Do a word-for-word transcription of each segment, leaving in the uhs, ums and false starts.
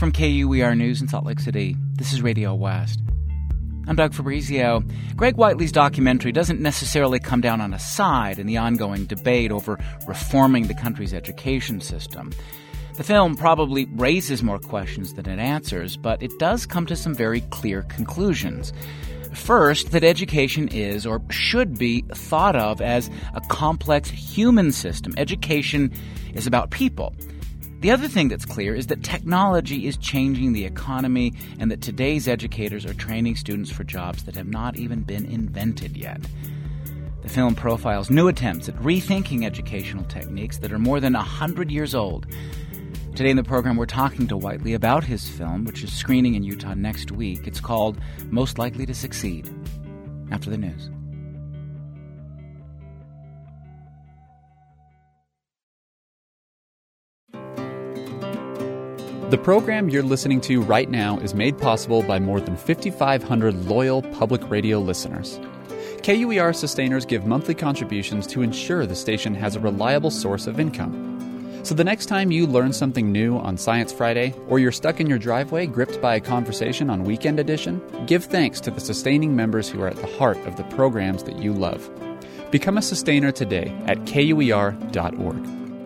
From K U E R News in Salt Lake City, this is Radio West. I'm Doug Fabrizio. Greg Whiteley's documentary doesn't necessarily come down on a side in the ongoing debate over reforming the country's education system. The film probably raises more questions than it answers, but it does come to some very clear conclusions. First, that education is, or should be, thought of as a complex human system. Education is about people. The other thing that's clear is that technology is changing the economy and that today's educators are training students for jobs that have not even been invented yet. The film profiles new attempts at rethinking educational techniques that are more than one hundred years old. Today in the program, we're talking to Whiteley about his film, which is screening in Utah next week. It's called Most Likely to Succeed. After the news. The program you're listening to right now is made possible by more than fifty-five hundred loyal public radio listeners. K U E R sustainers give monthly contributions to ensure the station has a reliable source of income. So the next time you learn something new on Science Friday, or you're stuck in your driveway gripped by a conversation on Weekend Edition, give thanks to the sustaining members who are at the heart of the programs that you love. Become a sustainer today at K U E R dot org.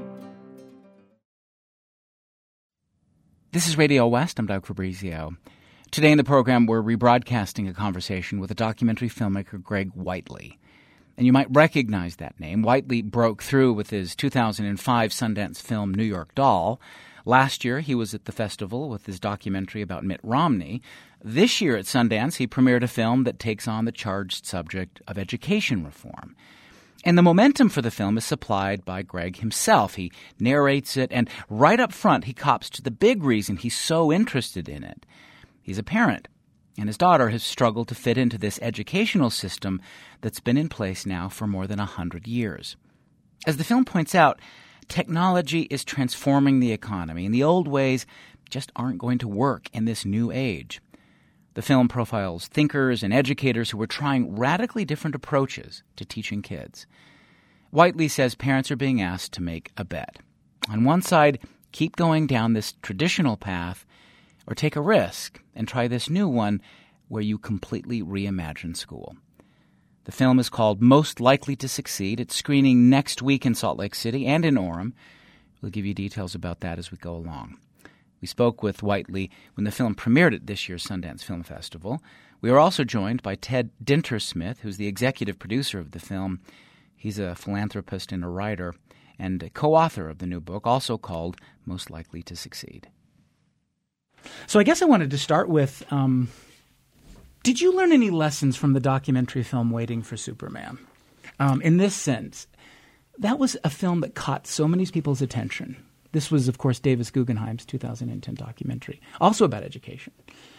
This is Radio West. I'm Doug Fabrizio. Today in the program, we're rebroadcasting a conversation with a documentary filmmaker, Greg Whiteley. And you might recognize that name. Whiteley broke through with his two thousand five Sundance film, New York Doll. Last year, he was at the festival with his documentary about Mitt Romney. This year at Sundance, he premiered a film that takes on the charged subject of education reform. And the momentum for the film is supplied by Greg himself. He narrates it, and right up front, he cops to the big reason he's so interested in it. He's a parent, and his daughter has struggled to fit into this educational system that's been in place now for more than a hundred years. As the film points out, technology is transforming the economy, and the old ways just aren't going to work in this new age. The film profiles thinkers and educators who are trying radically different approaches to teaching kids. Whiteley says parents are being asked to make a bet. On one side, keep going down this traditional path, or take a risk and try this new one where you completely reimagine school. The film is called Most Likely to Succeed. It's screening next week in Salt Lake City and in Orem. We'll give you details about that as we go along. We spoke with Whiteley when the film premiered at this year's Sundance Film Festival. We are also joined by Ted Dintersmith, who's the executive producer of the film. He's a philanthropist and a writer, and a co-author of the new book, also called Most Likely to Succeed. So I guess I wanted to start with, um, did you learn any lessons from the documentary film Waiting for Superman? Um, in this sense, that was a film that caught so many people's attention. This was, of course, Davis Guggenheim's two thousand ten documentary, also about education.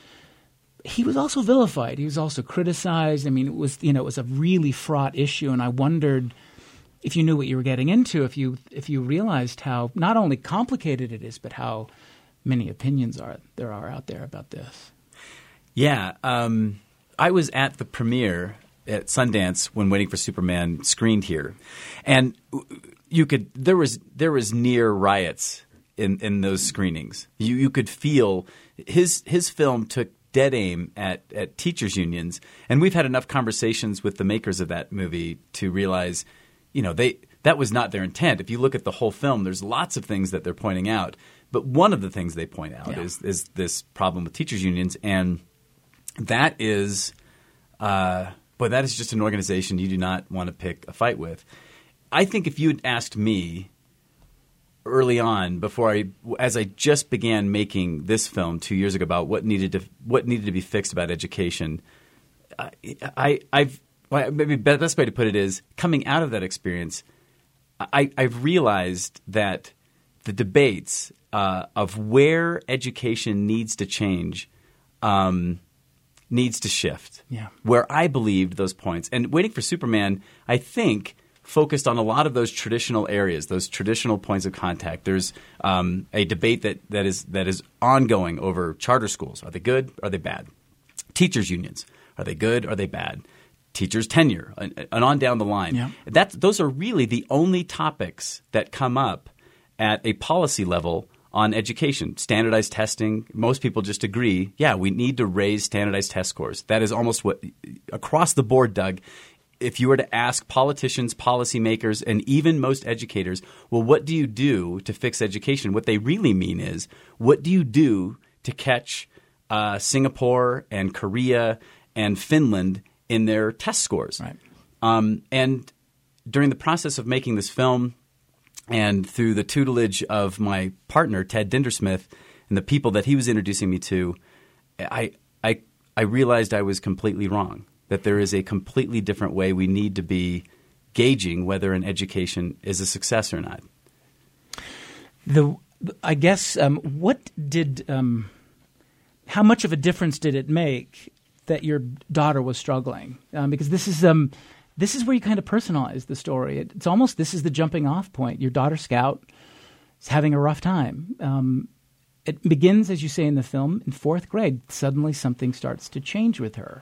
He was also vilified. He was also criticized. I mean, it was, you know, it was a really fraught issue, and I wondered if you knew what you were getting into, if you if you realized how not only complicated it is, but how many opinions are there are out there about this. Yeah, um, I was at the premiere at Sundance when Waiting for Superman screened here, and you could there was there was near riots in, in those screenings. You you could feel his his film took dead aim at, at teachers unions, and we've had enough conversations with the makers of that movie to realize, you know, they that was not their intent. If you look at the whole film, there's lots of things that they're pointing out, but one of the things they point out yeah. is is this problem with teachers unions, and that is, uh, boy, that is just an organization you do not want to pick a fight with. I think if you had asked me early on, before I, as I just began making this film two years ago about what needed to what needed to be fixed about education, I, I I've well, maybe the best way to put it is coming out of that experience, I, I've realized that the debates uh, of where education needs to change um, needs to shift. Yeah. Where I believed those points, and Waiting for Superman, I think, focused on a lot of those traditional areas, those traditional points of contact. There's um, a debate that, that is that is ongoing over charter schools. Are they good? Are they bad? Teachers unions. Are they good? Are they bad? Teachers tenure, and, and on down the line. Yeah. That's, those are really the only topics that come up at a policy level on education, standardized testing. Most people just agree, yeah, we need to raise standardized test scores. That is almost what – across the board, Doug, if you were to ask politicians, policymakers, and even most educators, well, what do you do to fix education? What they really mean is, what do you do to catch uh, Singapore and Korea and Finland in their test scores? Right. Um, and during the process of making this film – and through the tutelage of my partner, Ted Dintersmith, and the people that he was introducing me to, I, I, I realized I was completely wrong, that there is a completely different way we need to be gauging whether an education is a success or not. The I guess um, what did um, how much of a difference did it make that your daughter was struggling? Um, because this is um, – This is where you kind of personalize the story. It, it's almost – this is the jumping off point. Your daughter, Scout, is having a rough time. Um, it begins, as you say in the film, in fourth grade. Suddenly something starts to change with her.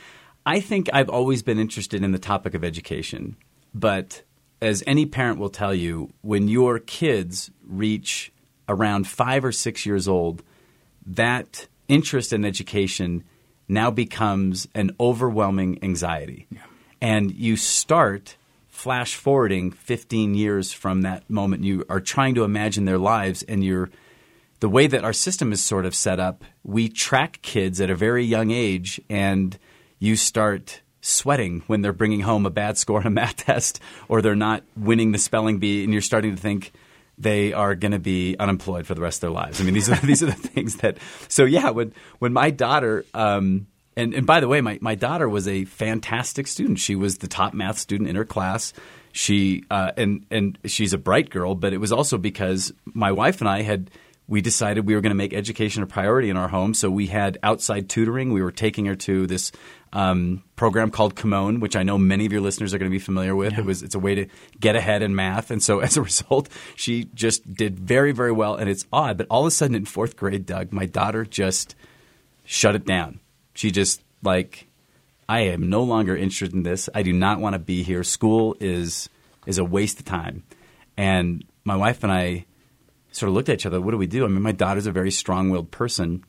I think I've always been interested in the topic of education. But as any parent will tell you, when your kids reach around five or six years old, that interest in education now becomes an overwhelming anxiety. Yeah. And you start flash forwarding fifteen years from that moment. You are trying to imagine their lives, and you're the way that our system is sort of set up, we track kids at a very young age, and you start sweating when they're bringing home a bad score on a math test or they're not winning the spelling bee, and you're starting to think they are going to be unemployed for the rest of their lives. I mean, these are these are the things that – so, yeah, when, when my daughter um, – And, and by the way, my, my daughter was a fantastic student. She was the top math student in her class. She uh, and and she's a bright girl, but it was also because my wife and I had we decided we were going to make education a priority in our home. So we had outside tutoring. We were taking her to this um, program called Kimon, which I know many of your listeners are going to be familiar with. Yeah. It was it's a way to get ahead in math, and so as a result, she just did very very well. And it's odd, but all of a sudden in fourth grade, Doug, my daughter just shut it down. She just like, I am no longer interested in this. I do not want to be here. School is is a waste of time. And my wife and I sort of looked at each other. What do we do? I mean, my daughter's a very strong-willed person.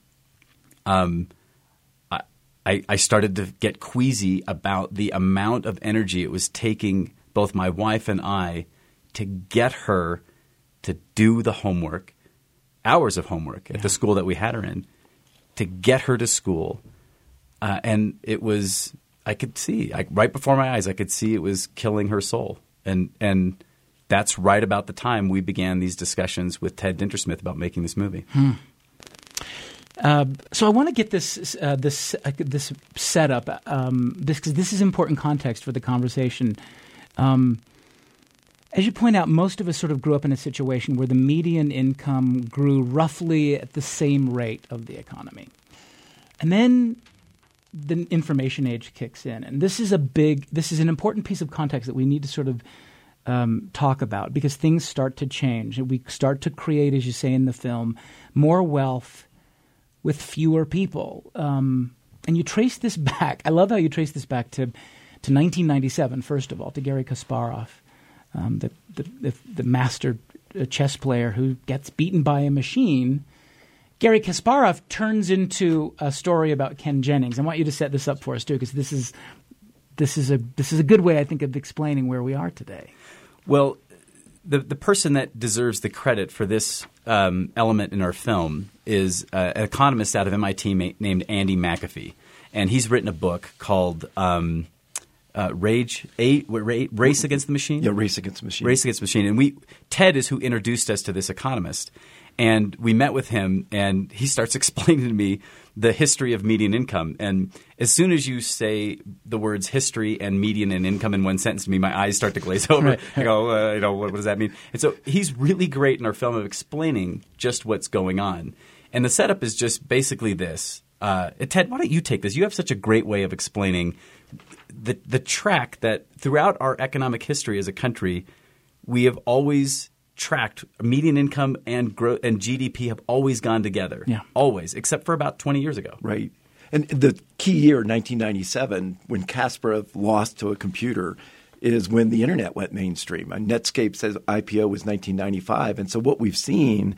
Um, I, I I started to get queasy about the amount of energy it was taking both my wife and I to get her to do the homework, hours of homework at yeah. the school that we had her in, to get her to school. Uh, and it was – I could see I, right before my eyes, I could see it was killing her soul. And and that's right about the time we began these discussions with Ted Dintersmith about making this movie. Hmm. Uh, so I want to get this uh, this uh, this set up um, this because this is important context for the conversation. Um, as you point out, most of us sort of grew up in a situation where the median income grew roughly at the same rate of the economy. And then – the information age kicks in. And this is a big – this is an important piece of context that we need to sort of um, talk about because things start to change. And we start to create, as you say in the film, more wealth with fewer people. Um, and you trace this back – I love how you trace this back to, to nineteen ninety-seven, first of all, to Garry Kasparov, um, the, the, the, the master chess player who gets beaten by a machine – Garry Kasparov turns into a story about Ken Jennings. I want you to set this up for us too, because this is this is a this is a good way, I think, of explaining where we are today. Well, the the person that deserves the credit for this um, element in our film is uh, an economist out of M I T ma- named Andy McAfee, and he's written a book called um, uh, "Rage a, Race Against the Machine." Yeah, Race Against the Machine. Race Against the Machine, and we Ted is who introduced us to this economist. And we met with him, and he starts explaining to me the history of median income. And as soon as you say the words history and median and income in one sentence to me, my eyes start to glaze over. Right. I go, uh, you know, what, what does that mean? And so he's really great in our film of explaining just what's going on. And the setup is just basically this. Uh, Ted, why don't you take this? You have such a great way of explaining the the track that throughout our economic history as a country, we have always – tracked median income and growth and G D P have always gone together. Yeah. Always, except for about twenty years ago. Right. And the key year, nineteen ninety-seven, when Kasparov lost to a computer, is when the internet went mainstream. And Netscape's I P O was nineteen ninety-five. And so what we've seen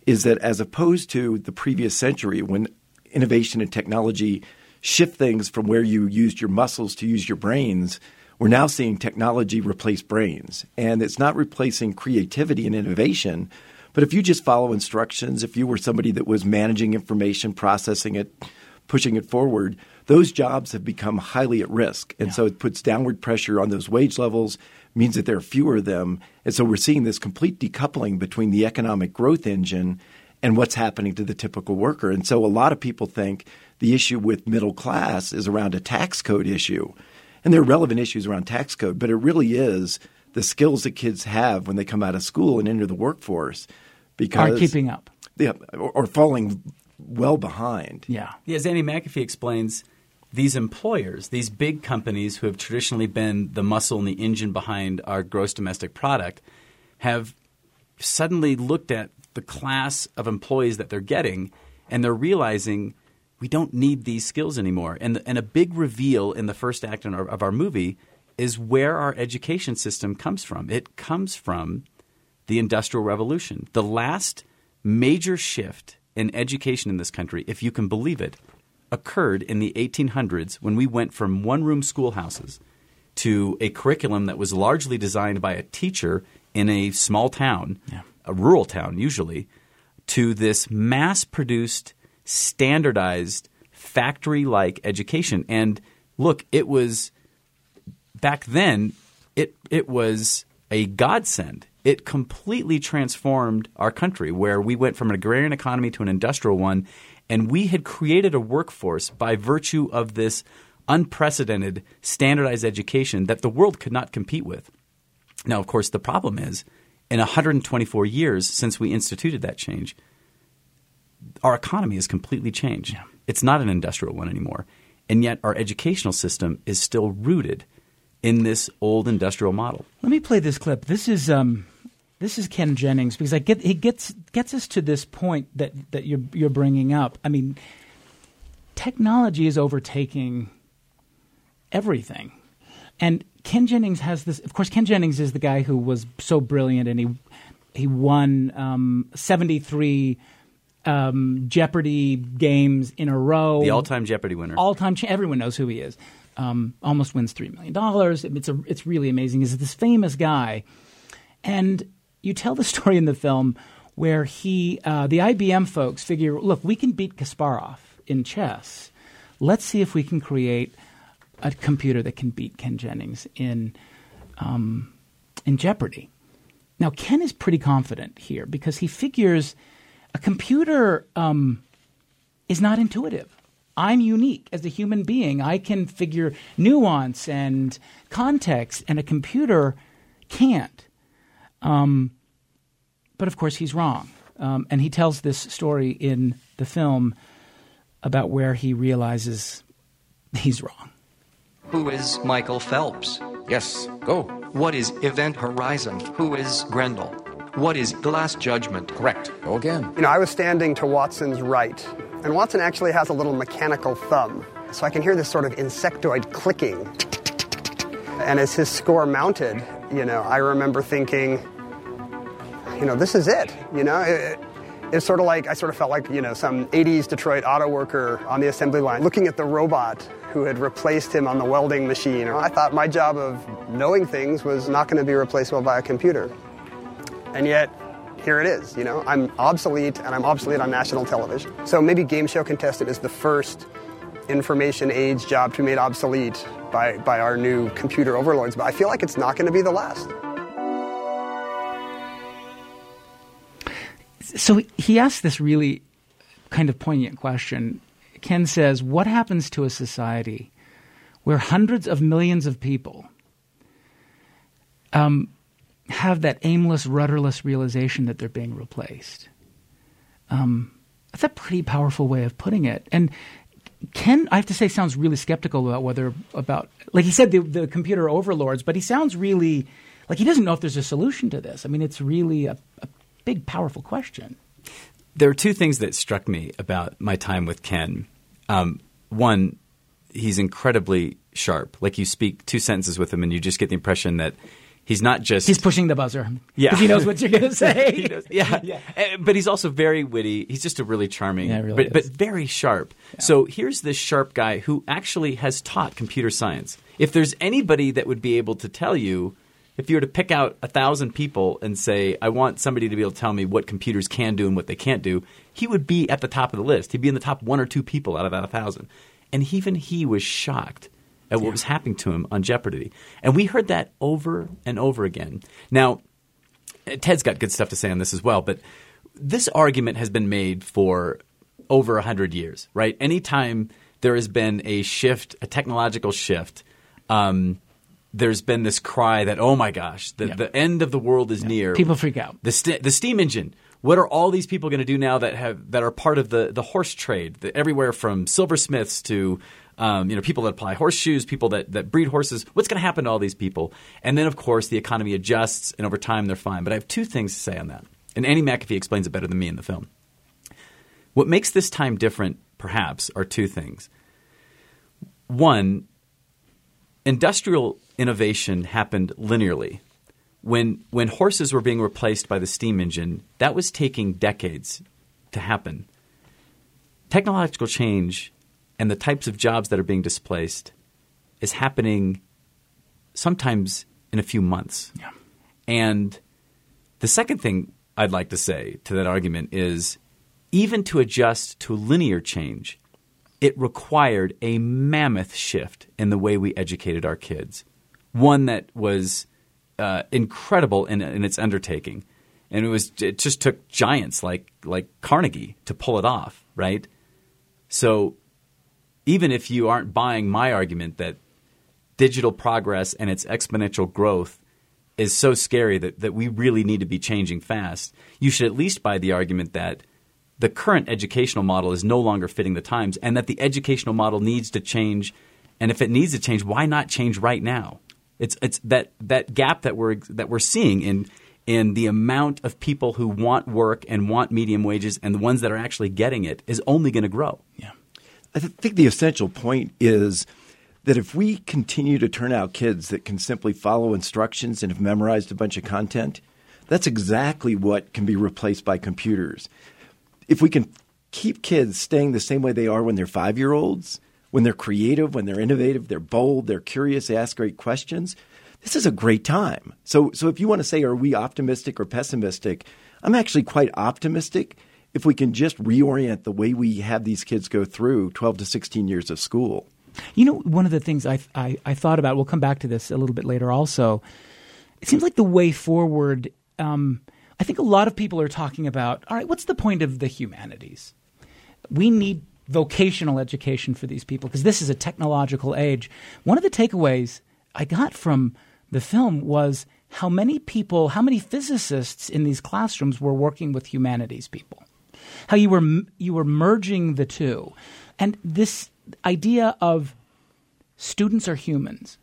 is that as opposed to the previous century when innovation and technology shift things from where you used your muscles to use your brains, we're now seeing technology replace brains. And it's not replacing creativity and innovation, but if you just follow instructions, if you were somebody that was managing information, processing it, pushing it forward, those jobs have become highly at risk. And yeah. so it puts downward pressure on those wage levels, means that there are fewer of them. And so we're seeing this complete decoupling between the economic growth engine and what's happening to the typical worker. And so a lot of people think the issue with middle class is around a tax code issue. And there are relevant issues around tax code, but it really is the skills that kids have when they come out of school and enter the workforce because are keeping up. Yeah, or, or falling well behind. Yeah. Yeah, as Andy McAfee explains, these employers, these big companies who have traditionally been the muscle and the engine behind our gross domestic product, have suddenly looked at the class of employees that they're getting, and they're realizing we don't need these skills anymore. And, and a big reveal in the first act in our, of our movie is where our education system comes from. It comes from the Industrial Revolution. The last major shift in education in this country, if you can believe it, occurred in the eighteen hundreds when we went from one-room schoolhouses to a curriculum that was largely designed by a teacher in a small town, yeah. a rural town usually, to this mass-produced, standardized, factory-like education. And look, it was – back then it it was a godsend. It completely transformed our country where we went from an agrarian economy to an industrial one, and we had created a workforce by virtue of this unprecedented standardized education that the world could not compete with. Now, of course, the problem is in one hundred twenty-four years since we instituted that change, our economy has completely changed. Yeah. It's not an industrial one anymore, and yet our educational system is still rooted in this old industrial model. Let me play this clip. This is um, this is Ken Jennings because I get he gets gets us to this point that, that you're you're bringing up. I mean, technology is overtaking everything, and Ken Jennings has this. Of course, Ken Jennings is the guy who was so brilliant, and he he won um, seventy-three um, Jeopardy games in a row. The all-time Jeopardy winner. All-time. Cha- everyone knows who he is. Um, almost wins three million dollars. It's a, it's really amazing. He's this famous guy. And you tell the story in the film where he, uh, the I B M folks figure, look, we can beat Kasparov in chess. Let's see if we can create a computer that can beat Ken Jennings in, um, in Jeopardy. Now, Ken is pretty confident here because he figures a computer um, is not intuitive. I'm unique as a human being. I can figure nuance and context, and a computer can't. Um, but, of course, he's wrong. Um, and he tells this story in the film about where he realizes he's wrong. Who is Michael Phelps? Yes, go. What is Event Horizon? Who is Grendel? What is The Last Judgment? Correct. Go again. You know, I was standing to Watson's right. And Watson actually has a little mechanical thumb, so I can hear this sort of insectoid clicking. And as his score mounted, you know, I remember thinking, you know, this is it. You know, it, it's sort of like, I sort of felt like, you know, some eighties Detroit auto worker on the assembly line looking at the robot who had replaced him on the welding machine. I thought my job of knowing things was not going to be replaceable by a computer. And yet, here it is, you know, I'm obsolete, and I'm obsolete on national television. So maybe Game Show Contestant is the first information age job to be made obsolete by, by our new computer overlords, but I feel like it's not going to be the last. So he asks this really kind of poignant question. Ken says, what happens to a society where hundreds of millions of people um, have that aimless, rudderless realization that they're being replaced? Um, that's a pretty powerful way of putting it. And Ken, I have to say, sounds really skeptical about whether about like he said the, the computer overlords, but he sounds really like he doesn't know if there's a solution to this. I mean, it's really a, a big, powerful question. There are two things that struck me about my time with Ken. Um, one, he's incredibly sharp. Like you speak two sentences with him, and you just get the impression that He's not just He's pushing the buzzer. Yeah. Because he knows what you're going to say. He knows- yeah. Yeah. Uh, But he's also very witty. He's just a really charming, Yeah, really but, but is. very sharp. So here's this sharp guy who actually has taught computer science. If there's anybody that would be able to tell you, if you were to pick out a thousand people and say, I want somebody to be able to tell me what computers can do and what they can't do, he would be at the top of the list. He'd be in the top one or two people out of that thousand. And even he was shocked at what was happening to him on Jeopardy. And we heard that over and over again. Now, Ted's got good stuff to say on this as well, but this argument has been made for over one hundred years, right? Anytime there has been a shift, a technological shift, um, there's been this cry that, oh my gosh, the, Yeah. the end of the world is near. People freak out. The, st- the steam engine. What are all these people going to do now that have that are part of the, the horse trade? The, everywhere from silversmiths to um, you know people that apply horseshoes, people that, that breed horses. What's going to happen to all these people? And then, of course, the economy adjusts, and over time they're fine. But I have two things to say on that. And Annie McAfee explains it better than me in the film. What makes this time different, perhaps, are two things. One, industrial innovation happened linearly. When when horses were being replaced by the steam engine, that was taking decades to happen. Technological change and the types of jobs that are being displaced is happening sometimes in a few months. Yeah. And the second thing I'd like to say to that argument is even to adjust to linear change, it required a mammoth shift in the way we educated our kids, one that was uh, incredible in, in its undertaking. And it was it just took giants like like Carnegie to pull it off, right? So even if you aren't buying my argument that digital progress and its exponential growth is so scary that, that we really need to be changing fast, you should at least buy the argument that the current educational model is no longer fitting the times and that the educational model needs to change. And if it needs to change, why not change right now? It's it's that that gap that we're that we're seeing in in the amount of people who want work and want medium wages and the ones that are actually getting it is only going to grow. Yeah. I th- think the essential point is that if we continue to turn out kids that can simply follow instructions and have memorized a bunch of content, that's exactly what can be replaced by computers. If we can keep kids staying the same way they are when they're five-year-olds, when they're creative, when they're innovative, they're bold, they're curious, they ask great questions, this is a great time. So, so if you want to say, are we optimistic or pessimistic, I'm actually quite optimistic if we can just reorient the way we have these kids go through twelve to sixteen years of school. You know, one of the things I, I, I thought about, we'll come back to this a little bit later also, it seems like the way forward, um, I think a lot of people are talking about, all right, what's the point of the humanities? We need vocational education for these people because this is a technological age. One of the takeaways I got from the film was how many people, how many physicists in these classrooms were working with humanities people, how you were you were merging the two. And this idea of students are humans.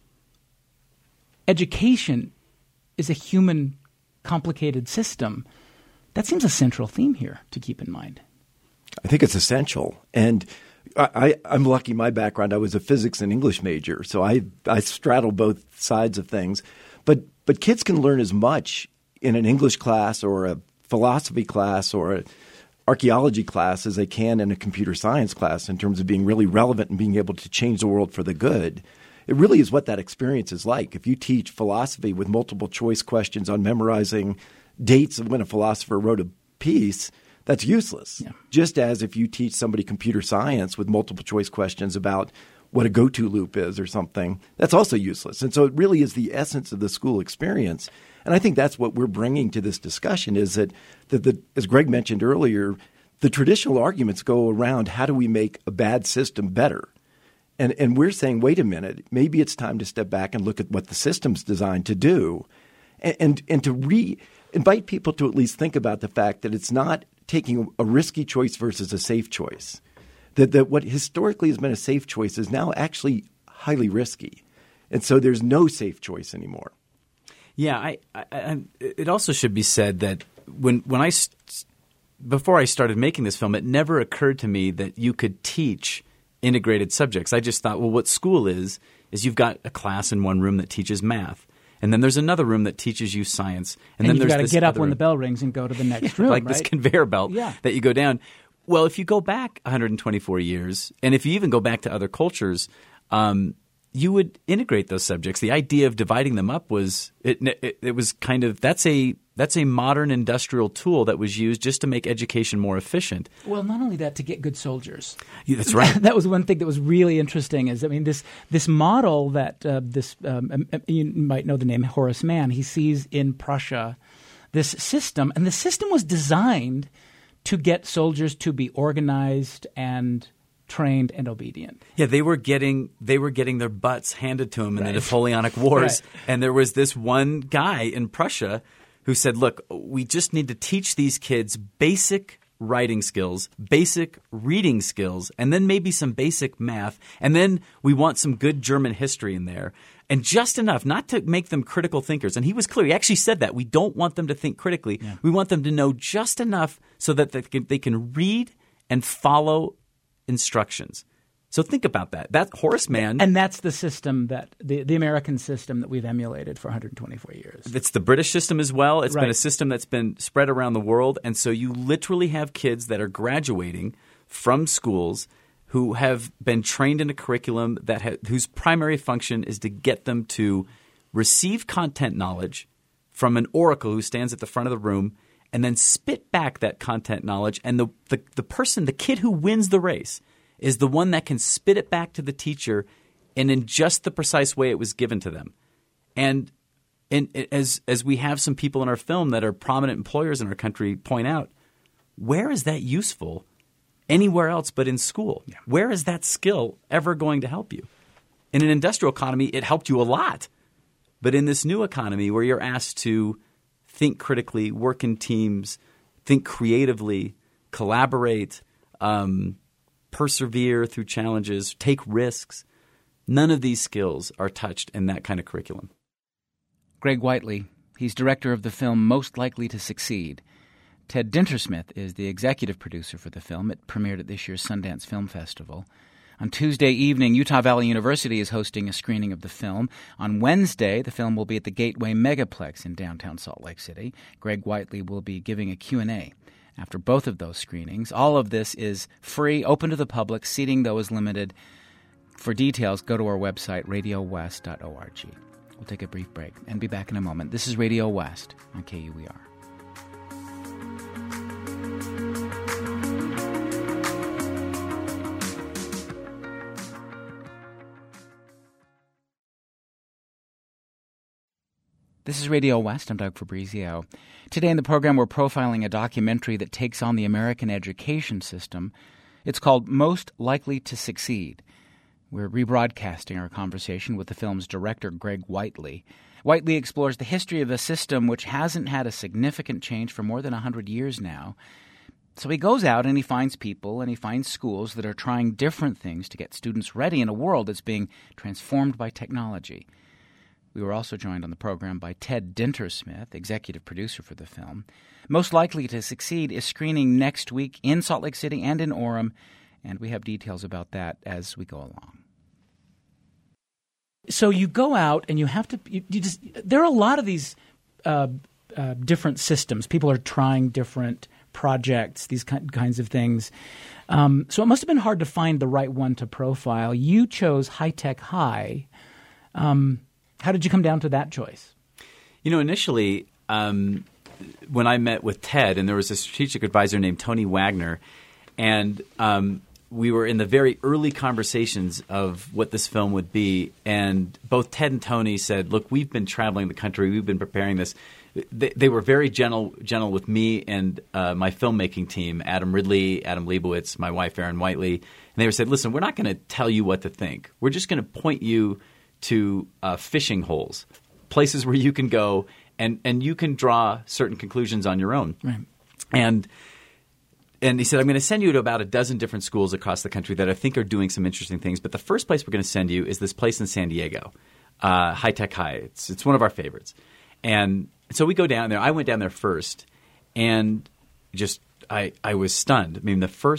Education is a human complicated system. That seems a central theme here to keep in mind. I think it's essential. And I, I, I'm lucky my background, I was a physics and English major, so I, I straddle both sides of things. But, but kids can learn as much in an English class or a philosophy class or an archaeology class as they can in a computer science class in terms of being really relevant and being able to change the world for the good. It really is what that experience is like. If you teach philosophy with multiple choice questions on memorizing dates of when a philosopher wrote a piece, that's useless. Yeah. Just as if you teach somebody computer science with multiple choice questions about what a go-to loop is or something, that's also useless. And so it really is the essence of the school experience. And I think that's what we're bringing to this discussion is that, that the, as Greg mentioned earlier, the traditional arguments go around how do we make a bad system better? And, and we're saying, wait a minute, maybe it's time to step back and look at what the system's designed to do and, and, and to re invite people to at least think about the fact that it's not taking a risky choice versus a safe choice. That, that what historically has been a safe choice is now actually highly risky. And so there's no safe choice anymore. Yeah, I, I, I, it also should be said that when when I before I started making this film, it never occurred to me that you could teach integrated subjects. I just thought, well, what school is is you've got a class in one room that teaches math, And then there's another room that teaches you science. And, And, then you've there's got to this get up other when room. the bell rings and go to the next room, like right? this conveyor belt Yeah. that you go down. Well, if you go back one hundred twenty-four years, and if you even go back to other cultures, um, you would integrate those subjects. The idea of dividing them up was it, it, it was kind of that's a that's a modern industrial tool that was used just to make education more efficient. Well, not only that, to get good soldiers. Yeah, that's right. That was one thing that was really interesting. Is I mean, this this model that uh, this um, you might know the name Horace Mann. He sees in Prussia this system, and the system was designed to get soldiers to be organized and trained and obedient. Yeah, they were getting they were getting their butts handed to them in Right. the Napoleonic Wars, Right. and there was this one guy in Prussia who said, "Look, we just need to teach these kids basic writing skills, basic reading skills, and then maybe some basic math, and then we want some good German history in there." And just enough, not to make them critical thinkers. And he was clear. He actually said that. We don't want them to think critically. Yeah. We want them to know just enough so that they can, they can read and follow instructions. So think about that. That Horace Mann. And that's the system that the, the American system that we've emulated for one hundred twenty-four years. It's the British system as well. It's Right. been a system that's been spread around the world. And so you literally have kids that are graduating from schools who have been trained in a curriculum that ha- whose primary function is to get them to receive content knowledge from an oracle who stands at the front of the room and then spit back that content knowledge. And the, the, the person, the kid who wins the race is the one that can spit it back to the teacher and in just the precise way it was given to them. And and as as we have some people in our film that are prominent employers in our country point out, where is that useful anywhere else but in school? Yeah. Where is that skill ever going to help you? In an industrial economy, it helped you a lot. But in this new economy where you're asked to think critically, work in teams, think creatively, collaborate, um, persevere through challenges, take risks, none of these skills are touched in that kind of curriculum. Greg Whiteley, he's director of the film Most Likely to Succeed. Ted Dintersmith is the executive producer for the film. It premiered at this year's Sundance Film Festival. On Tuesday evening, Utah Valley University is hosting a screening of the film. On Wednesday, the film will be at the Gateway Megaplex in downtown Salt Lake City. Greg Whiteley will be giving a Q and A after both of those screenings. All of this is free, open to the public. Seating, though, is limited. For details, go to our website, radio west dot org. We'll take a brief break and be back in a moment. This is Radio West on K U E R. This is Radio West. I'm Doug Fabrizio. Today in the program, we're profiling a documentary that takes on the American education system. It's called Most Likely to Succeed. We're rebroadcasting our conversation with the film's director, Greg Whiteley. Whiteley explores the history of a system which hasn't had a significant change for more than one hundred years now. So he goes out and he finds people and he finds schools that are trying different things to get students ready in a world that's being transformed by technology. We were also joined on the program by Ted Dintersmith, executive producer for the film. Most Likely to Succeed is screening next week in Salt Lake City and in Orem, and we have details about that as we go along. So you go out and you have to you, you just there are a lot of these uh, uh, different systems. People are trying different projects, these ki- kinds of things. Um, so it must have been hard to find the right one to profile. You chose High Tech High. Um, how did you come down to that choice? You know, initially, um, when I met with Ted, and there was a strategic advisor named Tony Wagner, and um, we were in the very early conversations of what this film would be, and both Ted and Tony said, look, we've been traveling the country. We've been preparing this. They, they were very gentle gentle with me and uh, my filmmaking team, Adam Ridley, Adam Leibowitz, my wife, Erin Whiteley. And they were said, listen, we're not going to tell you what to think. We're just going to point you to uh, fishing holes, places where you can go and, and you can draw certain conclusions on your own. Right. And And he said, I'm going to send you to about a dozen different schools across the country that I think are doing some interesting things. But the first place we're going to send you is this place in San Diego, uh, High Tech High. It's, it's one of our favorites. And so we go down there. I went down there first, and just I, I was stunned. I mean, the first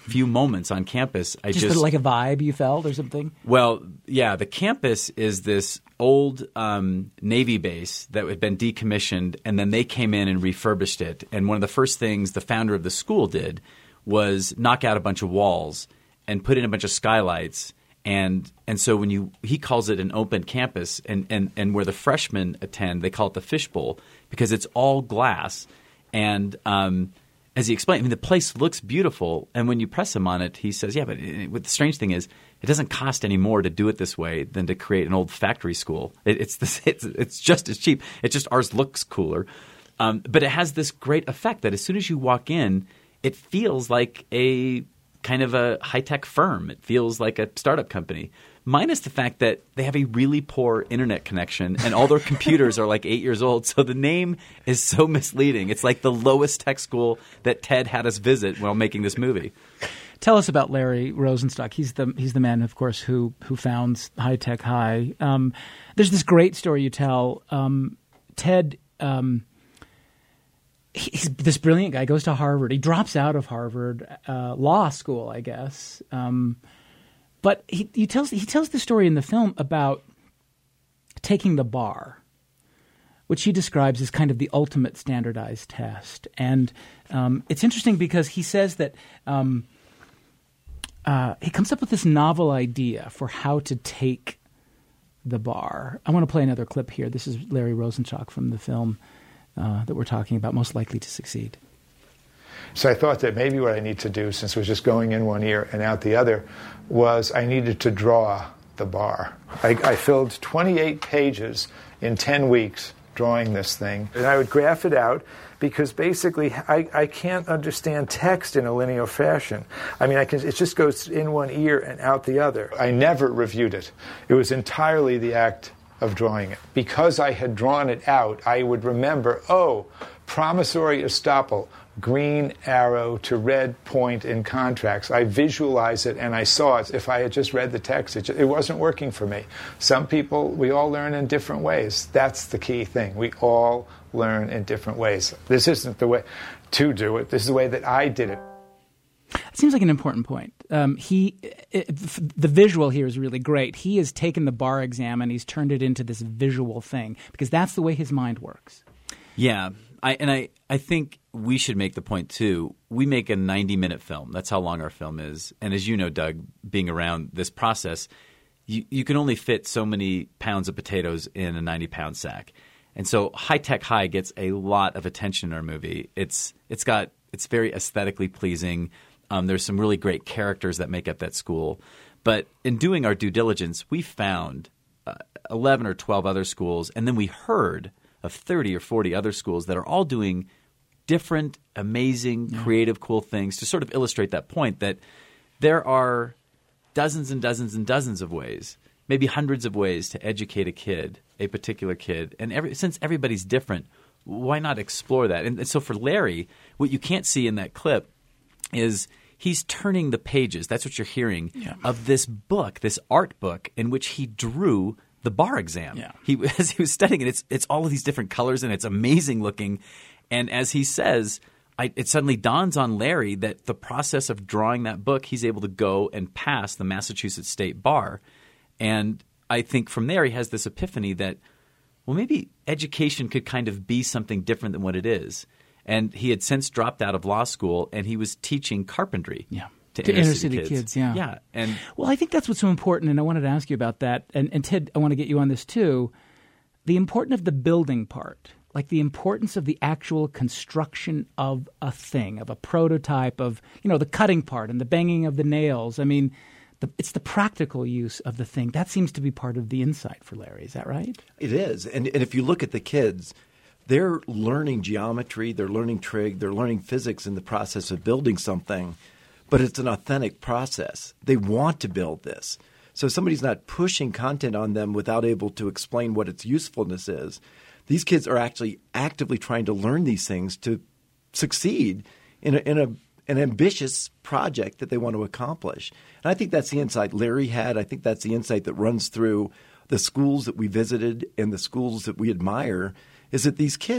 few moments on campus, I just, just like a vibe you felt or something. Well, yeah, the campus is this old um, Navy base that had been decommissioned, and then they came in and refurbished it. And one of the first things the founder of the school did was knock out a bunch of walls and put in a bunch of skylights. And and so when you he calls it an open campus, and, and, and where the freshmen attend, they call it the fishbowl because it's all glass. And um, as he explained, I mean, the place looks beautiful. And when you press him on it, he says, yeah, but it, it, the strange thing is it doesn't cost any more to do it this way than to create an old factory school. It, it's, this, it's it's just as cheap. It's just ours looks cooler. Um, but it has this great effect that as soon as you walk in, it feels like a kind of a high-tech firm. It feels like a startup company, minus the fact that they have a really poor internet connection and all their computers are like eight years old. So the name is so misleading. It's like the lowest tech school that Ted had us visit while making this movie. Tell us about Larry Rosenstock. He's the he's the man, of course, who who founds High Tech High. Um, there's this great story you tell. Um, Ted. Um, He's this brilliant guy, goes to Harvard. He drops out of Harvard uh, law school, I guess. Um, but he, he tells he tells the story in the film about taking the bar, which he describes as kind of the ultimate standardized test. And um, it's interesting because he says that um, uh, he comes up with this novel idea for how to take the bar. I want to play another clip here. This is Larry Rosenstock from the film Uh, that we're talking about, Most Likely to Succeed. So I thought that maybe what I need to do, since it was just going in one ear and out the other, was I needed to draw the bar. I, I filled twenty-eight pages in ten weeks drawing this thing. And I would graph it out because basically I, I can't understand text in a linear fashion. I mean, I can, it just goes in one ear and out the other. I never reviewed it. It was entirely the act of drawing it. Because I had drawn it out, I would remember, oh, promissory estoppel, green arrow to red point in contracts. I visualized it and I saw it. If I had just read the text, it, just, it wasn't working for me. Some people, we all learn in different ways. That's the key thing. We all learn in different ways. This isn't the way to do it. This is the way that I did it. It seems like an important point. Um, he, it, the visual here is really great. He has taken the bar exam and he's turned it into this visual thing because that's the way his mind works. Yeah, I, and I, I think we should make the point too. We make a ninety-minute film. That's how long our film is. And as you know, Doug, being around this process, you, you can only fit so many pounds of potatoes in a ninety-pound sack. And so High Tech High gets a lot of attention in our movie. It's it's got it's very aesthetically pleasing. Um, there's some really great characters that make up that school. But in doing our due diligence, we found uh, eleven or twelve other schools, and then we heard of thirty or forty other schools that are all doing different, amazing, yeah. creative, cool things to sort of illustrate that point that there are dozens and dozens and dozens of ways, maybe hundreds of ways to educate a kid, a particular kid. And every, since everybody's different, why not explore that? And, and so for Larry, what you can't see in that clip is he's turning the pages, that's what you're hearing, yeah. of this book, this art book in which he drew the bar exam. Yeah. He, as he was studying it, it's, it's all of these different colors and it's amazing looking. And as he says, I, it suddenly dawns on Larry that the process of drawing that book, he's able to go and pass the Massachusetts State Bar. And I think from there he has this epiphany that, well, maybe education could kind of be something different than what it is. And he had since dropped out of law school, and he was teaching carpentry yeah. to, to inner, inner city, city kids. kids. Yeah, yeah. And well, I think that's what's so important, and I wanted to ask you about that. And, and Ted, I want to get you on this too. The importance of the building part, like the importance of the actual construction of a thing, of a prototype, of you know the cutting part and the banging of the nails. I mean, the, it's the practical use of the thing that seems to be part of the insight for Larry. Is that right? It is, and and if you look at the kids. They're learning geometry, they're learning trig, they're learning physics in the process of building something, but it's an authentic process. They want to build this. So somebody's not pushing content on them without able to explain what its usefulness is. These kids are actually actively trying to learn these things to succeed in a, in a, an ambitious project that they want to accomplish. And I think that's the insight Larry had. I think that's the insight that runs through the schools that we visited and the schools that we admire, is that these kids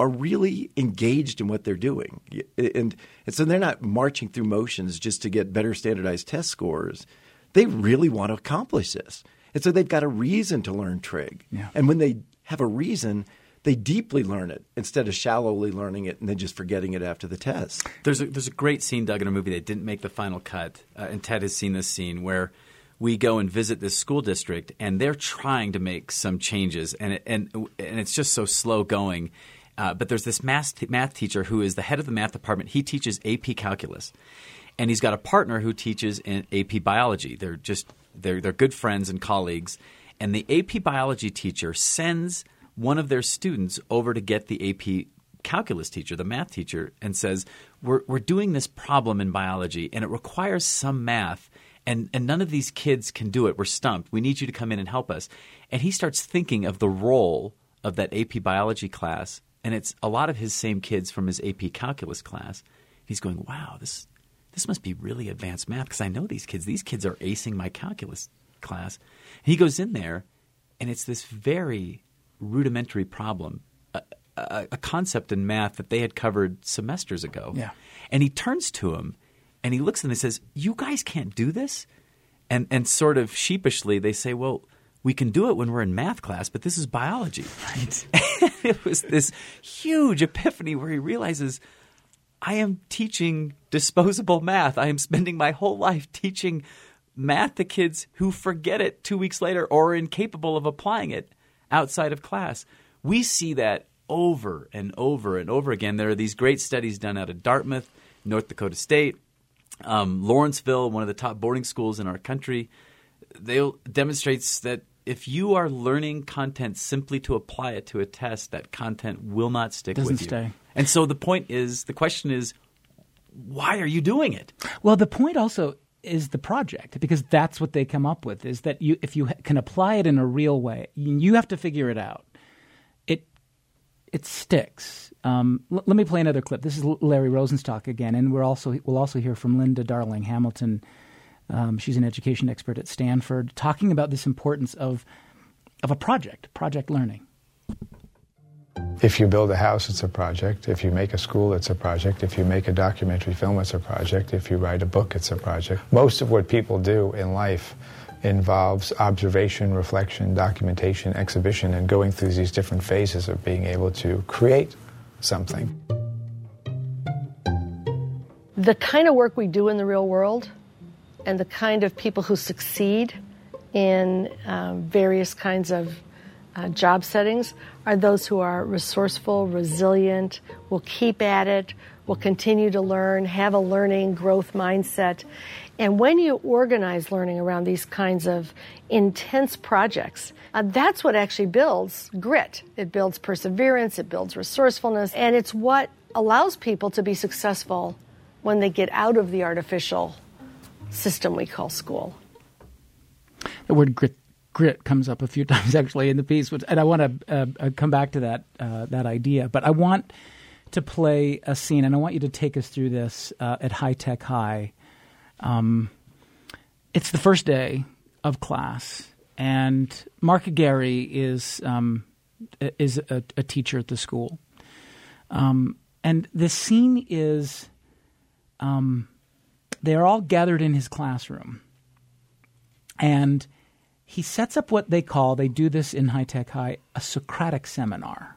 are really engaged in what they're doing. And, and so they're not marching through motions just to get better standardized test scores. They really want to accomplish this. And so they've got a reason to learn trig. Yeah. And when they have a reason, they deeply learn it instead of shallowly learning it and then just forgetting it after the test. There's a, there's a great scene, Doug, in a movie that didn't make the final cut, uh, and Ted has seen this scene where we go and visit this school district, and they're trying to make some changes, and it, and and it's just so slow going. Uh, but there's this math math teacher who is the head of the math department. He teaches A P calculus, and he's got a partner who teaches in A P biology. They're just they're they're good friends and colleagues, and the A P biology teacher sends one of their students over to get the A P calculus teacher, the math teacher, and says, we're we're doing this problem in biology, and it requires some math, and, and none of these kids can do it. We're stumped. We need you to come in and help us. And he starts thinking of the role of that A P biology class, and it's a lot of his same kids from his A P calculus class. He's going, wow, this this must be really advanced math because I know these kids. These kids are acing my calculus class. And he goes in there, and it's this very rudimentary problem, a, a, a concept in math that they had covered semesters ago. Yeah. And he turns to him and he looks at them and says, you guys can't do this? And and sort of sheepishly they say, well, we can do it when we're in math class, but this is biology. Right. It was this huge epiphany where he realizes, I am teaching disposable math. I am spending my whole life teaching math to kids who forget it two weeks later or are incapable of applying it outside of class. We see that over and over and over again. There are these great studies done out of Dartmouth, North Dakota State, um, Lawrenceville, one of the top boarding schools in our country. They demonstrates that if you are learning content simply to apply it to a test, that content will not stick Doesn't with you. stay. And so the point is, the question is, why are you doing it? Well, the point also is the project, because that's what they come up with, is that you, if you can apply it in a real way, you have to figure it out. It it sticks. Um, l- let me play another clip. This is Larry Rosenstock again, and we're also we'll also hear from Linda Darling Hamilton. Um, she's an education expert at Stanford, talking about this importance of of a project, project learning. If you build a house, it's a project. If you make a school, it's a project. If you make a documentary film, it's a project. If you write a book, it's a project. Most of what people do in life involves observation, reflection, documentation, exhibition, and going through these different phases of being able to create something. The kind of work we do in the real world and the kind of people who succeed in uh, various kinds of uh, job settings are those who are resourceful, resilient, will keep at it, will continue to learn, have a learning growth mindset. And when you organize learning around these kinds of intense projects, uh, that's what actually builds grit. It builds perseverance, it builds resourcefulness, and it's what allows people to be successful when they get out of the artificial system we call school. The word grit, grit comes up a few times actually in the piece, which, and I want to uh, uh, come back to that uh, that idea. But I want to play a scene, and I want you to take us through this uh, at High Tech High. Um, it's the first day of class, and Mark Gary is um, is a, a teacher at the school, um, and the scene is um, they are all gathered in his classroom. And he sets up what they call, they do this in High Tech High, a Socratic seminar.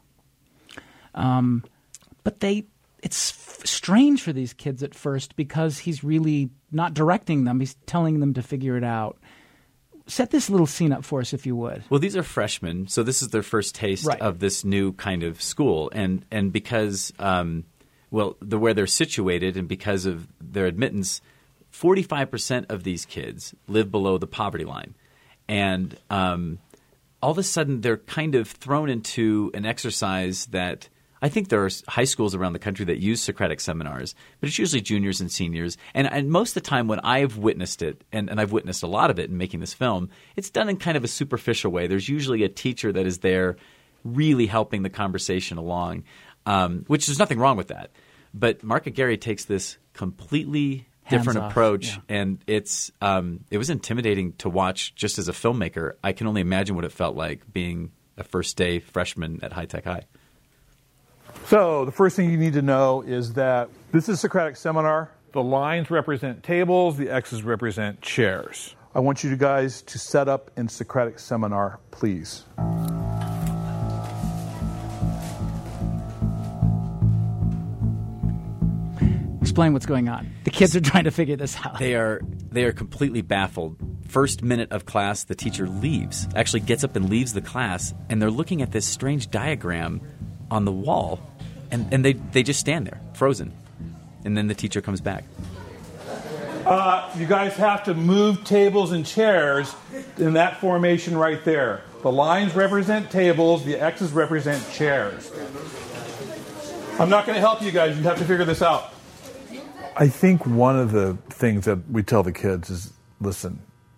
Um, but they, it's f- strange for these kids at first because he's really not directing them. He's telling them to figure it out. Set this little scene up for us, if you would. Well, these are freshmen, so this is their first taste right. of this new kind of school. And and because, um, well, the where they're situated and because of their admittance, forty-five percent of these kids live below the poverty line. And um, all of a sudden they're kind of thrown into an exercise that I think there are high schools around the country that use Socratic seminars, but it's usually juniors and seniors. And, and most of the time when I've witnessed it, and, and I've witnessed a lot of it in making this film, it's done in kind of a superficial way. There's usually a teacher that is there really helping the conversation along, um, which there's nothing wrong with that. But Mark Gary takes this completely different Hands approach, off, yeah. and it's um, it was intimidating to watch just as a filmmaker. I can only imagine what it felt like being a first day freshman at High Tech High. So the first thing you need to know is that this is Socratic Seminar. The lines represent tables, the X's represent chairs. I want you guys to set up in Socratic Seminar, please. Explain what's going on. The kids are trying to figure this out. They are they are completely baffled. First minute of class, the teacher leaves, actually gets up and leaves the class, and they're looking at this strange diagram on the wall, and, and they, they just stand there, frozen. And then the teacher comes back. Uh, you guys have to move tables and chairs in that formation right there. The lines represent tables, the X's represent chairs. I'm not going to help you guys. You have to figure this out. I think one of the things that we tell the kids is, listen,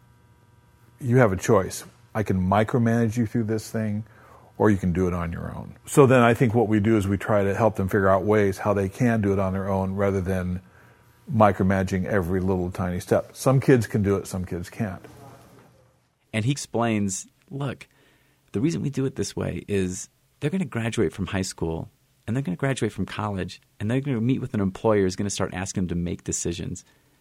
you have a choice. I can micromanage you through this thing, or you can do it on your own. So then I think what we do is we try to help them figure out ways how they can do it on their own rather than micromanaging every little tiny step. Some kids can do it, some kids can't. And he explains, look, the reason we do it this way is they're going to graduate from high school, and they're going to graduate from college, and they're going to meet with an employer who's going to start asking them to make decisions.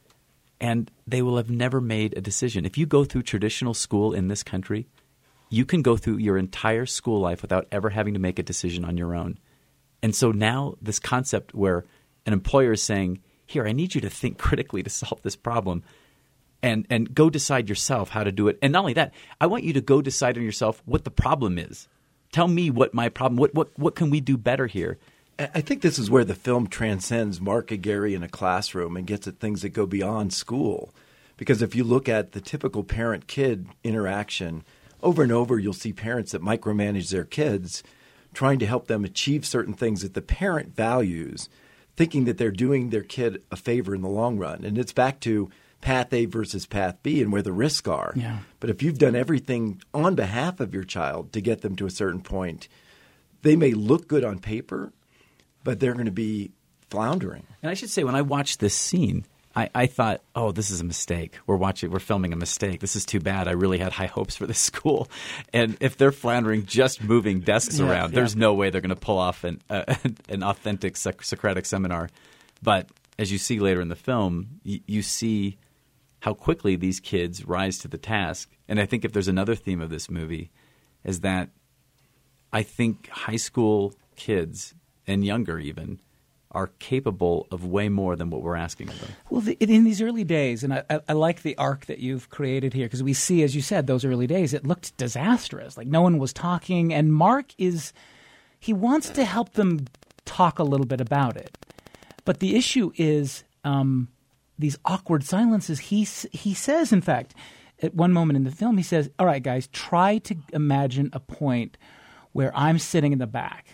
And they will have never made a decision. If you go through traditional school in this country, you can go through your entire school life without ever having to make a decision on your own. And so now this concept where an employer is saying, here, I need you to think critically to solve this problem and, and go decide yourself how to do it. And not only that, I want you to go decide on yourself what the problem is. Tell me what my problem, what, what, what can we do better here? I think this is where the film transcends Mark Aguirre in a classroom and gets at things that go beyond school. Because if you look at the typical parent-kid interaction, over and over you'll see parents that micromanage their kids, trying to help them achieve certain things that the parent values, thinking that they're doing their kid a favor in the long run. And it's back to path A versus path B and where the risks are. Yeah. But if you've done everything on behalf of your child to get them to a certain point, they may look good on paper, but they're going to be floundering. And I should say, when I watched this scene, I, I thought, oh, this is a mistake. We're watching, we're filming a mistake. This is too bad. I really had high hopes for this school. And if they're floundering just moving desks Yeah, around, yeah. there's no way they're going to pull off an, uh, an authentic Soc- Socratic Seminar. But as you see later in the film, y- you see how quickly these kids rise to the task. And I think if there's another theme of this movie is that I think high school kids and younger even are capable of way more than what we're asking of them. Well, the, in these early days, and I, I, I like the arc that you've created here, because we see, as you said, those early days, it looked disastrous. Like no one was talking, and Mark is – he wants to help them talk a little bit about it. But the issue is um, these awkward silences. He, he says, in fact, at one moment in the film, he says, all right, guys, try to imagine a point where I'm sitting in the back.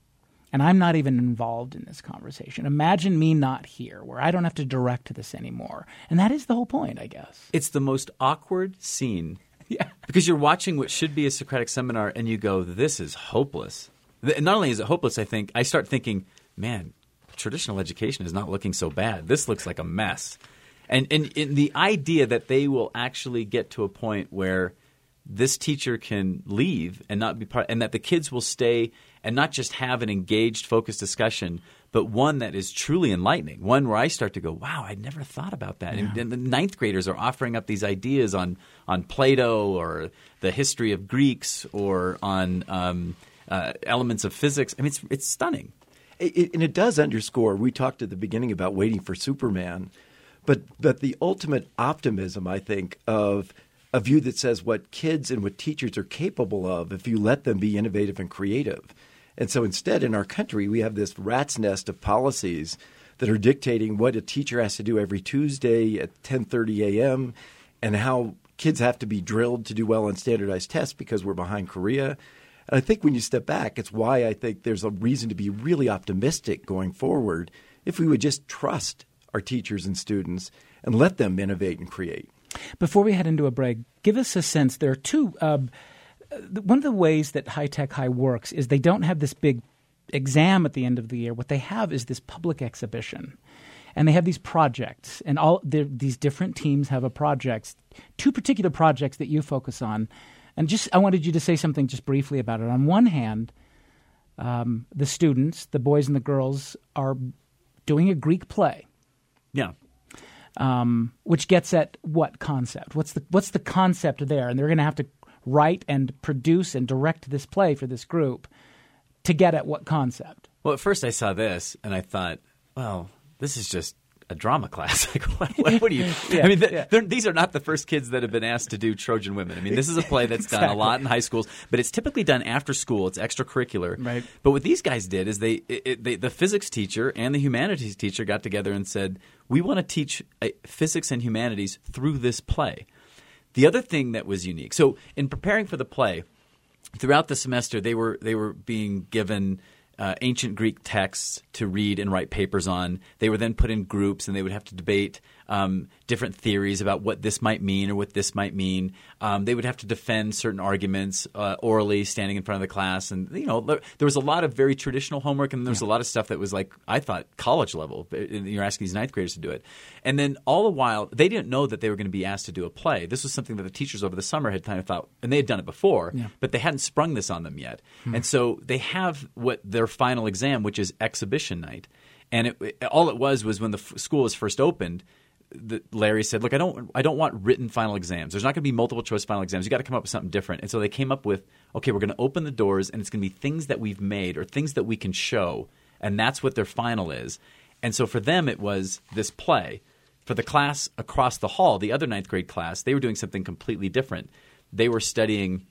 And I'm not even involved in this conversation. Imagine me not here, where I don't have to direct this anymore. And that is the whole point, I guess. It's the most awkward scene. Yeah. Because you're watching what should be a Socratic Seminar and you go, this is hopeless. Not only is it hopeless, I think, I start thinking, man, traditional education is not looking so bad. This looks like a mess. And, and, and the idea that they will actually get to a point where this teacher can leave and not be part – and that the kids will stay – and not just have an engaged, focused discussion, but one that is truly enlightening, one where I start to go, wow, I never thought about that. Yeah. And, and the ninth graders are offering up these ideas on, on Plato or the history of Greeks or on um, uh, elements of physics. I mean, it's, it's stunning. It, it, and it does underscore – we talked at the beginning about waiting for Superman, but, but the ultimate optimism, I think, of a view that says what kids and what teachers are capable of if you let them be innovative and creative. And so instead, in our country, we have this rat's nest of policies that are dictating what a teacher has to do every Tuesday at ten thirty a.m. and how kids have to be drilled to do well on standardized tests because we're behind Korea. And I think when you step back, it's why I think there's a reason to be really optimistic going forward if we would just trust our teachers and students and let them innovate and create. Before we head into a break, give us a sense. There are two uh, – one of the ways that High Tech High works is they don't have this big exam at the end of the year. What they have is this public exhibition. And they have these projects. And all these different teams have a project, two particular projects that you focus on. And just I wanted you to say something just briefly about it. On one hand, um, the students, the boys and the girls, are doing a Greek play. Yeah. Um, which gets at what concept? What's the what's the concept there? And they're going to have to write and produce and direct this play for this group to get at what concept? Well, at first I saw this and I thought, well, this is just a drama class. Like, what, what, what do you? Yeah, I mean, th- yeah. these are not the first kids that have been asked to do Trojan Women. I mean, this is a play that's done a lot in high schools, but it's typically done after school. It's extracurricular. Right. But what these guys did is they, it, it, they the physics teacher and the humanities teacher got together and said, we want to teach uh, physics and humanities through this play. The other thing that was unique, so in preparing for the play, throughout the semester they were they were being given Uh, ancient Greek texts to read and write papers on. They were then put in groups and they would have to debate um, different theories about what this might mean or what this might mean. Um, they would have to defend certain arguments uh, orally standing in front of the class. And, you know, there, there was a lot of very traditional homework and there was yeah. a lot of stuff that was like, I thought, college level. You're asking these ninth graders to do it. And then all the while, they didn't know that they were going to be asked to do a play. This was something that the teachers over the summer had kind of thought, and they had done it before, yeah. but they hadn't sprung this on them yet. Hmm. And so they have what their final exam, which is exhibition night. And it, it, all it was was when the f- school was first opened, the, Larry said, look, I don't I don't want written final exams. There's not going to be multiple choice final exams. You got to come up with something different. And so they came up with, okay, we're going to open the doors and it's going to be things that we've made or things that we can show. And that's what their final is. And so for them it was this play. For the class across the hall, the other ninth grade class, they were doing something completely different. They were studying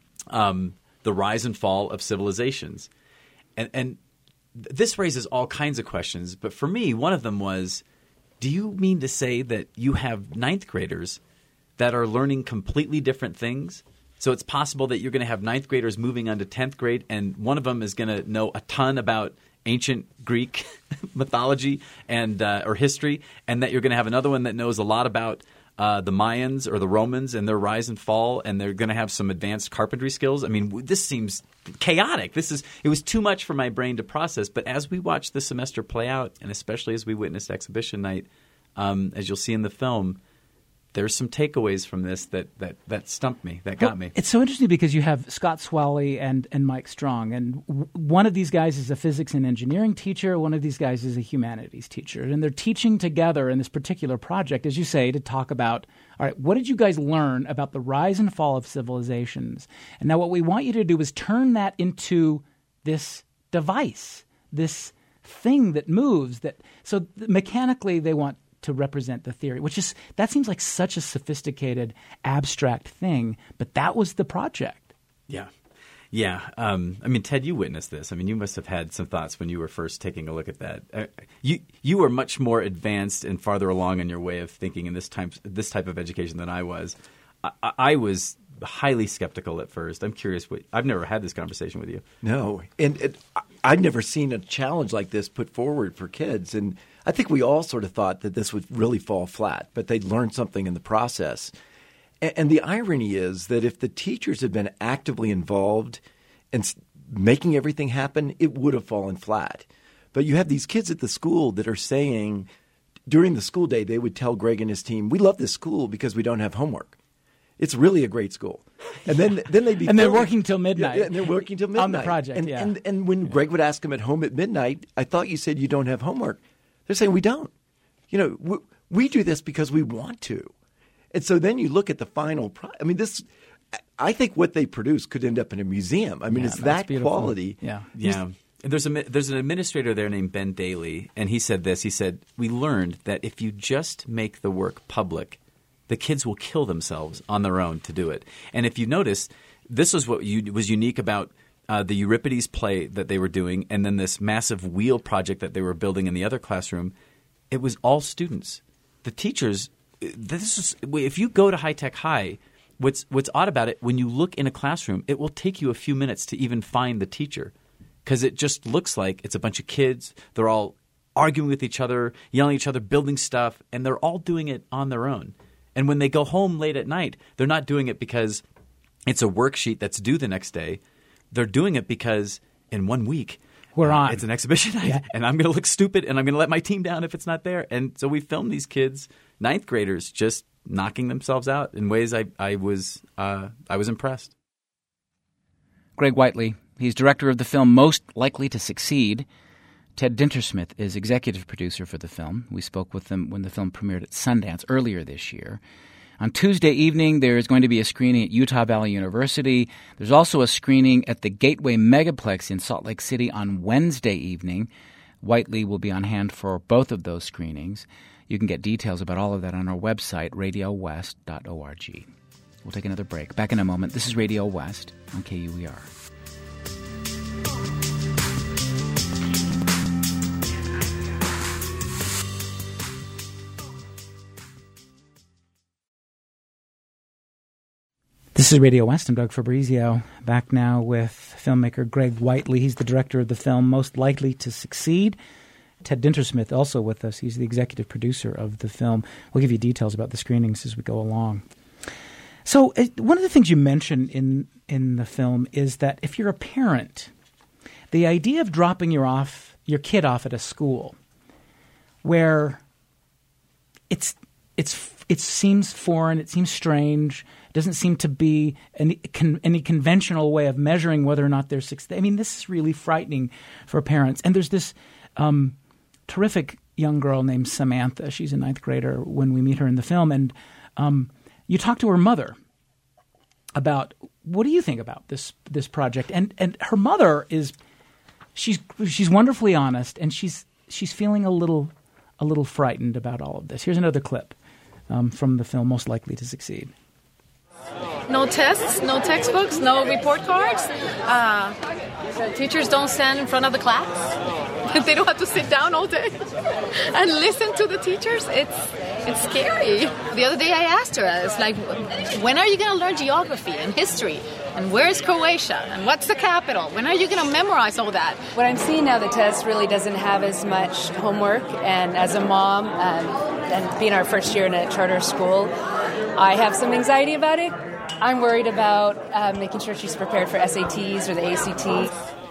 um, the rise and fall of civilizations. And, and this raises all kinds of questions. But for me, one of them was, do you mean to say that you have ninth graders that are learning completely different things? So it's possible that you're going to have ninth graders moving on to tenth grade, and one of them is going to know a ton about ancient Greek mythology and uh, or history, and that you're going to have another one that knows a lot about uh, the Mayans or the Romans and their rise and fall, and they're going to have some advanced carpentry skills. I mean, this seems chaotic. This is it was too much for my brain to process. But as we watched the semester play out, and especially as we witnessed exhibition night, um, as you'll see in the film, there's some takeaways from this that that, that stumped me, that got well, me. It's so interesting because you have Scott Swally and, and Mike Strong, and w- one of these guys is a physics and engineering teacher, one of these guys is a humanities teacher, and they're teaching together in this particular project, as you say, to talk about, all right, what did you guys learn about the rise and fall of civilizations? And now what we want you to do is turn that into this device, this thing that moves, that so mechanically they want to represent the theory, which is that seems like such a sophisticated, abstract thing, but that was the project. Yeah. Yeah. Um, I mean, Ted, you witnessed this. I mean, you must have had some thoughts when you were first taking a look at that. Uh, you you were much more advanced and farther along in your way of thinking in this type, this type of education than I was. I, I was highly skeptical at first. I'm curious. What, I've never had this conversation with you. No. And it, I've never seen a challenge like this put forward for kids. And I think we all sort of thought that this would really fall flat, but they'd learn something in the process. And, and the irony is that if the teachers had been actively involved in making everything happen, it would have fallen flat. But you have these kids at the school that are saying during the school day, they would tell Greg and his team, we love this school because we don't have homework. It's really a great school. And then then they'd be And they're filmed. working till midnight. Yeah, and they're working till midnight. On the project, and, yeah. And, and when Greg would ask them at home at midnight, I thought you said you don't have homework. They're saying we don't. You know, we, we do this because we want to. And so then you look at the final pro- I mean, this – I think what they produce could end up in a museum. I mean, Yeah, it's that's that beautiful. quality. Yeah. Yeah. And there's a there's an administrator there named Ben Daly, and he said this. He said, we learned that if you just make the work public, the kids will kill themselves on their own to do it. And if you notice, this was what you, was unique about uh, the Euripides play that they were doing, and then this massive wheel project that they were building in the other classroom. It was all students. The teachers – this is if you go to High Tech High, what's what's odd about it, when you look in a classroom, it will take you a few minutes to even find the teacher because it just looks like it's a bunch of kids. They're all arguing with each other, yelling at each other, building stuff, and they're all doing it on their own. And when they go home late at night, they're not doing it because it's a worksheet that's due the next day. They're doing it because in one week We're on. uh, it's an exhibition night, Yeah. and I'm going to look stupid, and I'm going to let my team down if it's not there. And so we filmed these kids, ninth graders, just knocking themselves out in ways I, I was uh, I was impressed. Greg Whiteley, He's director of the film Most Likely to Succeed. Ted Dintersmith is executive producer for the film. We spoke with them when the film premiered at Sundance earlier this year. On Tuesday evening, there is going to be a screening at Utah Valley University. There's also a screening at the Gateway Megaplex in Salt Lake City on Wednesday evening. Whiteley will be on hand for both of those screenings. You can get details about all of that on our website, radio west dot org. We'll take another break. Back in a moment. This is Radio West on K U E R. This is Radio West. I'm Doug Fabrizio, back now with filmmaker Greg Whiteley. He's the director of the film Most Likely to Succeed. Ted Dintersmith also with us. He's the executive producer of the film. We'll give you details about the screenings as we go along. So uh, one of the things you mention in, in the film is that if you're a parent, the idea of dropping your off your kid off at a school where it's it's it seems foreign, it seems strange, doesn't seem to be any, con, any conventional way of measuring whether or not they're successful. I mean, this is really frightening for parents. And there's this um, terrific young girl named Samantha. She's a ninth grader when we meet her in the film. And um, you talk to her mother about, what do you think about this this project? And and her mother is she's she's wonderfully honest, and she's she's feeling a little a little frightened about all of this. Here's another clip um, from the film Most Likely to Succeed. No tests, no textbooks, no report cards. Uh, the teachers don't stand in front of the class. They don't have to sit down all day and listen to the teachers. It's it's scary. The other day I asked her, I was like, when are you going to learn geography and history? And where's Croatia? And what's the capital? When are you going to memorize all that? What I'm seeing now, the test really doesn't have as much homework. And as a mom, um, and being our first year in a charter school, I have some anxiety about it. I'm worried about uh, making sure she's prepared for S A Ts or the A C T.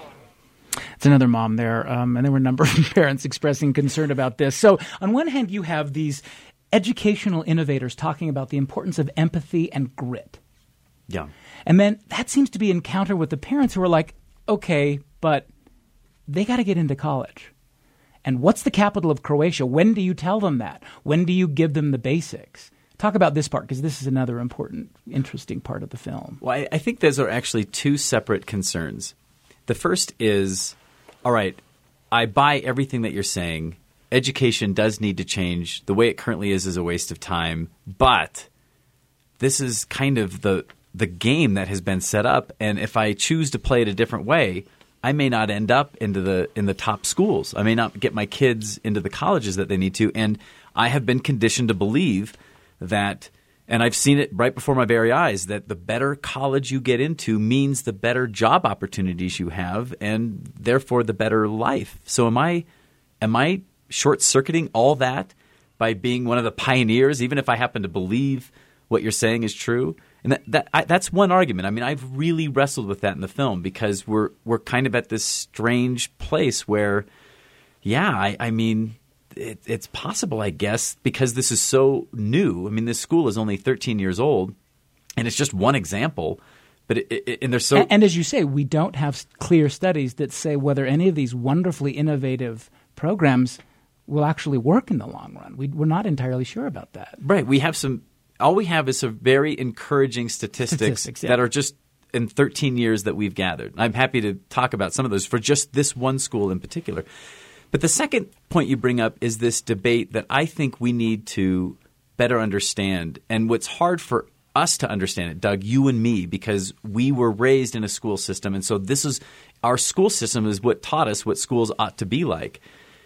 It's another mom there, um, and there were a number of parents expressing concern about this. So on one hand, you have these educational innovators talking about the importance of empathy and grit. Yeah. And then that seems to be in counter with the parents who are like, okay, but they got to get into college. And what's the capital of Croatia? When do you tell them that? When do you give them the basics? Talk about this part, because this is another important, interesting part of the film. Well, I, I think those are actually two separate concerns. The first is, all right, I buy everything that you're saying. Education does need to change. The way it currently is is a waste of time. But this is kind of the the game that has been set up. And if I choose to play it a different way, I may not end up into the in the top schools. I may not get my kids into the colleges that they need to. And I have been conditioned to believe that, and I've seen it right before my very eyes, that the better college you get into means the better job opportunities you have, and therefore the better life. So am I am I short-circuiting all that by being one of the pioneers, even if I happen to believe what you're saying is true? And that, that I, that's one argument. I mean, I've really wrestled with that in the film, because we're we're kind of at this strange place where, yeah, I, I mean – It, it's possible, I guess, because this is so new. I mean, this school is only thirteen years old, and it's just one example. But it, it, and there's so and, and as you say, we don't have clear studies that say whether any of these wonderfully innovative programs will actually work in the long run. We, we're not entirely sure about that. Right. We have some. All we have is some very encouraging statistics, statistics yeah. that are just in thirteen years that we've gathered. I'm happy to talk about some of those for just this one school in particular. But the second point you bring up is this debate that I think we need to better understand. And what's hard for us to understand it, Doug, you and me, because we were raised in a school system. And so this is – our school system is what taught us what schools ought to be like.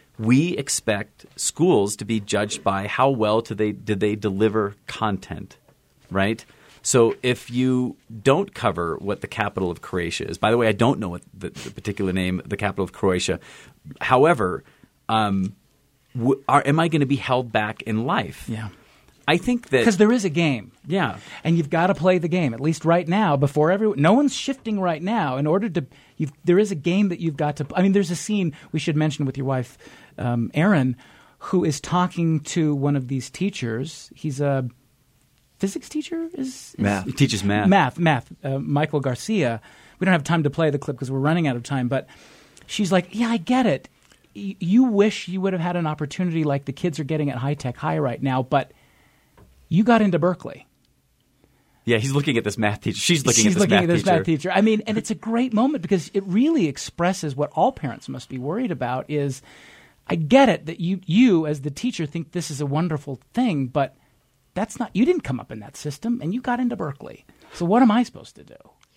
We expect schools to be judged by how well do they, did they deliver content, right? So if you don't cover what the capital of Croatia is – by the way, I don't know what the, the particular name, the capital of Croatia. However, um, w- are, am I going to be held back in life? Yeah. I think that – because there is a game. Yeah. And you've got to play the game, at least right now, before everyone – no one's shifting right now. In order to – there is a game that you've got to – I mean, there's a scene we should mention with your wife, um, Erin, who is talking to one of these teachers. He's a – physics teacher is, is math. He teaches math. Math, math. Uh, Michael Garcia. We don't have time to play the clip because we're running out of time. But she's like, "Yeah, I get it. Y- you wish you would have had an opportunity like the kids are getting at High Tech High right now, but you got into Berkeley." Yeah, he's looking at this math teacher. She's looking She's at this, looking math, at this teacher. math teacher. I mean, and it's a great moment because it really expresses what all parents must be worried about is, I get it that you, you as the teacher think this is a wonderful thing, but that's not, you didn't come up in that system and you got into Berkeley. So what am I supposed to do?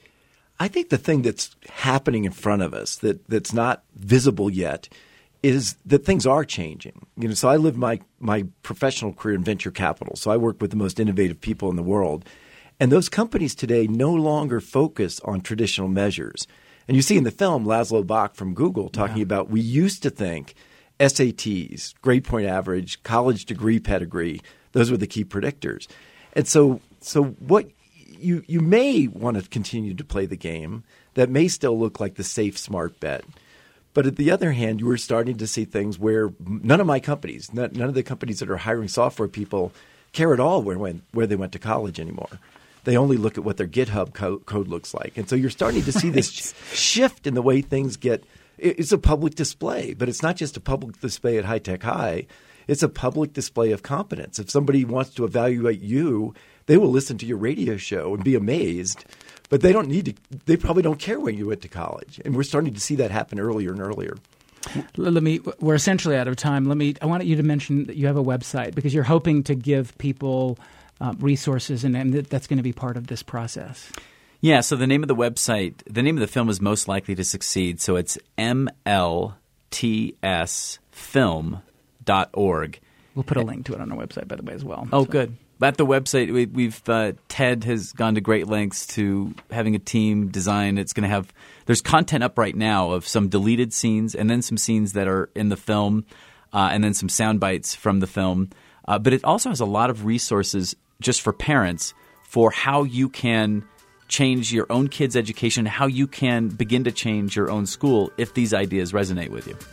I think the thing that's happening in front of us that, that's not visible yet is that things are changing. You know, so I lived my, my professional career in venture capital. So I work with the most innovative people in the world. And those companies today no longer focus on traditional measures. And you see in the film Laszlo Bock from Google talking yeah. about we used to think S A Ts, grade point average, college degree pedigree, those were the key predictors. And so so what you you may want to continue to play the game that may still look like the safe, smart bet. But at the other hand, you were starting to see things where none of my companies, none of the companies that are hiring software people care at all where, when, where they went to college anymore. They only look at what their GitHub co- code looks like. And so you're starting to see right. this sh- shift in the way things get – it's a public display, but it's not just a public display at High Tech High. It's a public display of competence. If somebody wants to evaluate you, they will listen to your radio show and be amazed, but they don't need to – they probably don't care where you went to college. And we're starting to see that happen earlier and earlier. Let me – we're essentially out of time. Let me – I wanted you to mention that you have a website because you're hoping to give people – Uh, resources, and, and that's going to be part of this process. Yeah, so the name of the website, the name of the film is Most Likely to Succeed, so it's M L T S film dot org. We'll put a link to it on our website, by the way, as well. Oh, so. good. At the website, we, we've uh, Ted has gone to great lengths to having a team design. It's going to have – there's content up right now of some deleted scenes and then some scenes that are in the film uh, and then some sound bites from the film. Uh, but it also has a lot of resources just for parents for how you can change your own kids' education, how you can begin to change your own school if these ideas resonate with you.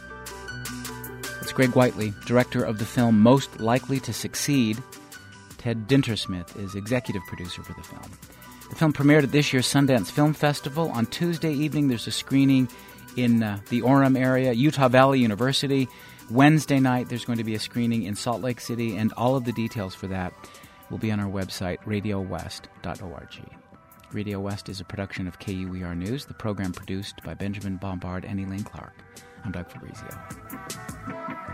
It's Greg Whiteley, director of the film Most Likely to Succeed. Ted Dintersmith is executive producer for the film. The film premiered at this year's Sundance Film Festival. On Tuesday evening, there's a screening in uh, the Orem area, Utah Valley University. Wednesday night, there's going to be a screening in Salt Lake City, and all of the details for that will be on our website, radio west dot org. Radio West is a production of K U E R News, the program produced by Benjamin Bombard and Elaine Clark. I'm Doug Fabrizio.